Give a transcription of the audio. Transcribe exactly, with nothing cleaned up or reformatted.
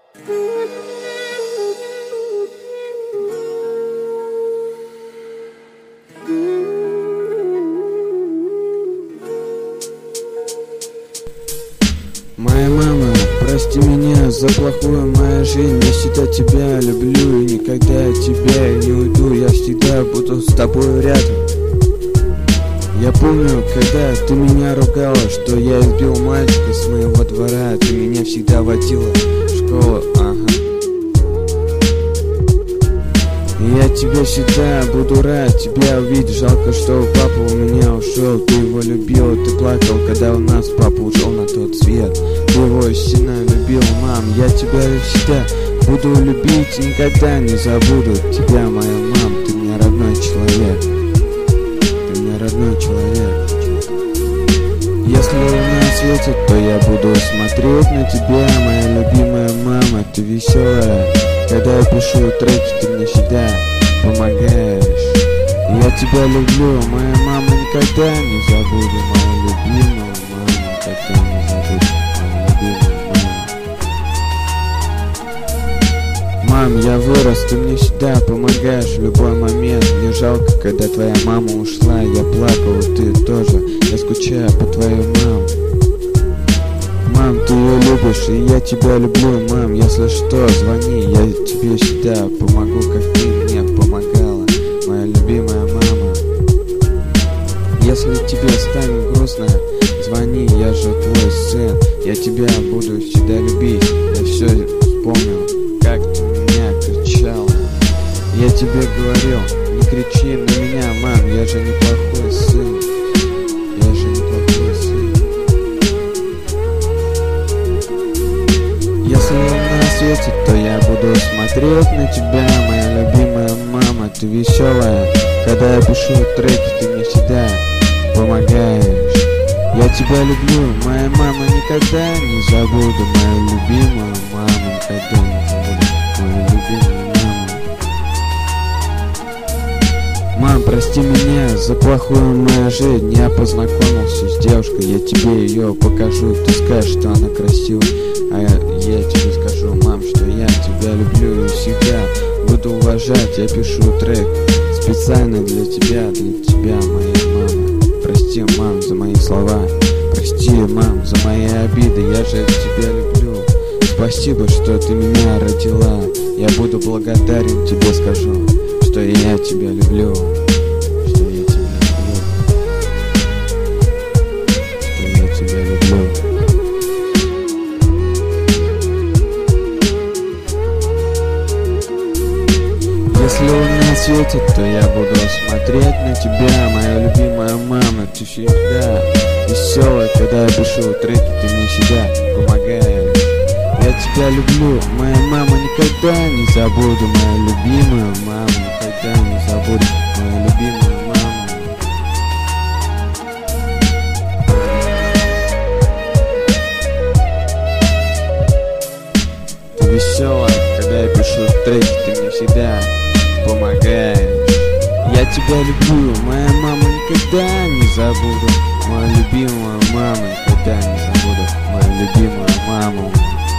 Моя мама, прости меня за плохую мою жизнь. Я всегда тебя люблю и никогда от тебя не уйду. Я всегда буду с тобой рядом. Я помню, когда ты меня ругала, что я избил мальчика с моего двора. Ты меня всегда водила в школу, ага. Я тебя всегда буду рад тебя увидеть. Жалко, что папа у меня ушел. Ты его любила, ты плакал, когда у нас папа ушел на тот свет. Ты его сильно любил, мам. Я тебя всегда буду любить и никогда не забуду тебя, моя мам. Ты мне родной человек. Ты мне родной человек. Если луна светит, то я буду смотреть на тебя, моя любимая мама. Ты веселая. Когда я пишу треки, ты мне всегда помогаешь. Я тебя люблю, моя мама, никогда не забуду. Мою любимую маму, никогда не забуду. Мою любимую маму. Мам, я вырос, ты мне всегда помогаешь в любой момент. Мне жалко, когда твоя мама ушла. Я плакал, ты тоже. Я скучаю по твоей маме. Мам, ты ее любишь, и я тебя люблю, мам. Если что, звони, я тебе всегда помогу, как ты мне помогала, моя любимая мама. Если тебе станет грустно, звони, я же твой сын. Я тебя буду всегда любить. Я все вспомнил, как ты меня кричала. Я тебе говорил, не кричи на меня, мам. Я же неплохой сын. Я же неплохой сын. Если луна светит, то я буду смотреть на тебя, моя любимая мама. Ты веселая. Когда я пишу треки, ты мне всегда помогаешь. Я тебя люблю, моя мама, никогда не забуду. Мою любимую маму, никогда не забуду. Мою любимую маму. Мам, прости меня за плохую мою жизнь. Я познакомился с девушкой, я тебе ее покажу. Ты скажешь, что она красивая, а я, я тебе скажу, мам, что я тебя люблю и всегда буду уважать. Я пишу трек специально для тебя, для тебя, моя мама. Прости, мам, за мои слова. Прости, мам, за мои обиды. Я же тебя люблю. Спасибо, что ты меня родила. Я буду благодарен тебе, скажу, что я тебя люблю. Что я тебя люблю. Что я тебя люблю. Если луна светит, то я буду смотреть на тебя, моя любимая мама. Ты всегда веселая, когда я пишу треки, ты мне всегда помогаешь. Я тебя люблю, моя мама, никогда не забуду. Моя любимая мама, никогда не забуду. Моя любимая мама. Ты веселая, когда я пишу треки, ты мне всегда помогаешь. Я тебя люблю, моя мама, никогда не забуду. Мою любимую маму, никогда не забуду. Мою любимую маму.